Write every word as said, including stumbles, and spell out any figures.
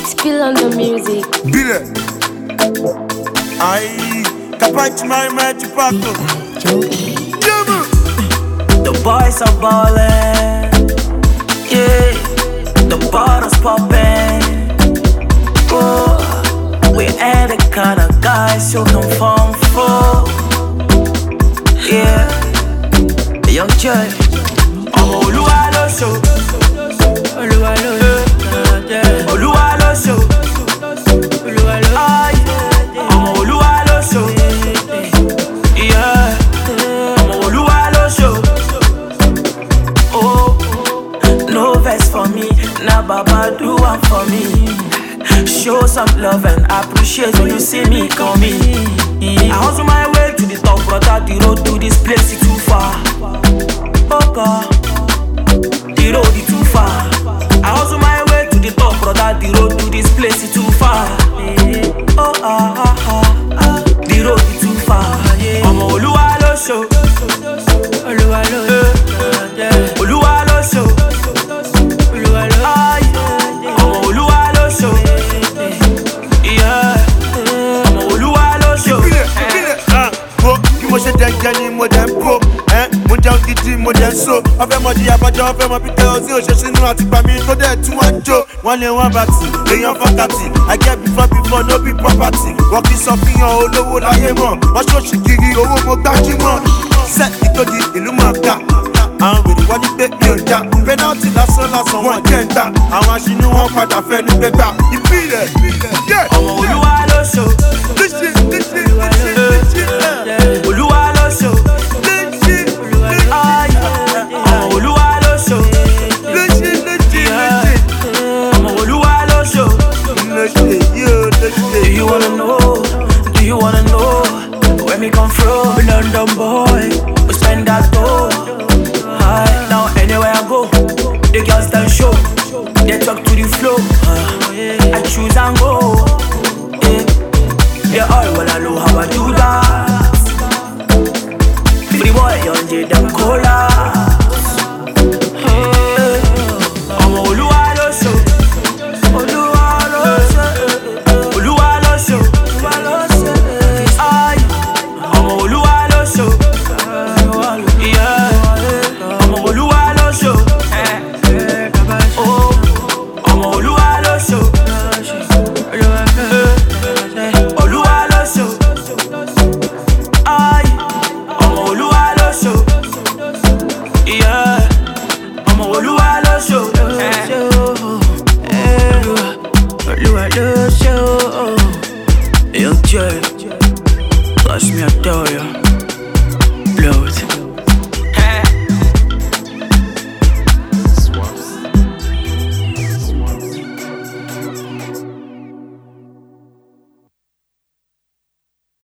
Spill on the music. Bile. Aïe, capace mai mai ci fatto. The boys are ballin', yeah. The bottles poppin'. Oh, we ain't the kind of guys who can fall for. Yeah, Young Joy. Oh, Oluwa lo show. Oluwa lo show. Oluwa lo show. Oluwa lo show. Oh, Oluwa lo show. Yeah. Oh, Oluwa lo show. Oh, no vex for me. Now Baba do one for me. Show some love and appreciate when you see me coming. I hustle my way to the top, brother. The road to this place is too far. Oh God, the road is too far. I hustle my way to the top, brother. The road to this place is too far. Oh ah ah ah, ah. The road is too far. I'm Oluwa lo show. Oluwa lo show. Oluwa lo show. Oluwa lo show. I'm Oluwa lo show. Yeah, I'm Oluwa lo show. Mo ṣe jẹjẹ ni mo dẹ̀ ń bò ẹ́ mo jẹun gidi mo dẹ̀ ń so ọfẹ́ mọ di abájọ ọfẹ́ mọ pété ọtí òṣèṣinú àti pàmì tó dẹ̀ tí wọ́n ń jó wọ́n lé wọ́n bá tì èèyàn fọ́kàtì I get before before no be property wọ́n kì í sọ fihàn olówó láyé mọ̀ wọ́n ṣòṣì kiri owó mo gbájúmọ̀ sẹ́ẹ̀tì tó di ìlú mọ̀ ká àwọn wèrè wọ́n ní pé mi ò já pẹ́nàtì lásán lásán wọ́n jẹ́ ń ta àwọn aṣínú wọn padà fẹ́ ní gbẹgbà ìbílẹ̀ ọmọ Olúwa ló ṣó. Oluwa lo show. Ay, ọmọ Oluwa lo show. Yeah, ọmọ Oluwa lo show. Do you wanna know? Do you wanna know where me come from? London boy, we spend that dough. Aye, now anywhere I go, the girls dance show. They talk to the flow. I choose and go. Yeah, they all wanna know how I do that. Free boy, young J, them cola. Hey, ọmọ Olúwa ló show. Olúwa ló show. Olúwa ló show. Ay, ọmọ Olúwa ló show. Yeah, ọmọ Olúwa ló show. Oh, ọmọ Olúwa ló show. Olúwa ló show. Ay, ọmọ Olúwa ló show. Yeah, ọmọ Olúwa ló show. Olúwa ló show. Young Joy, watch me adore you. Blow it.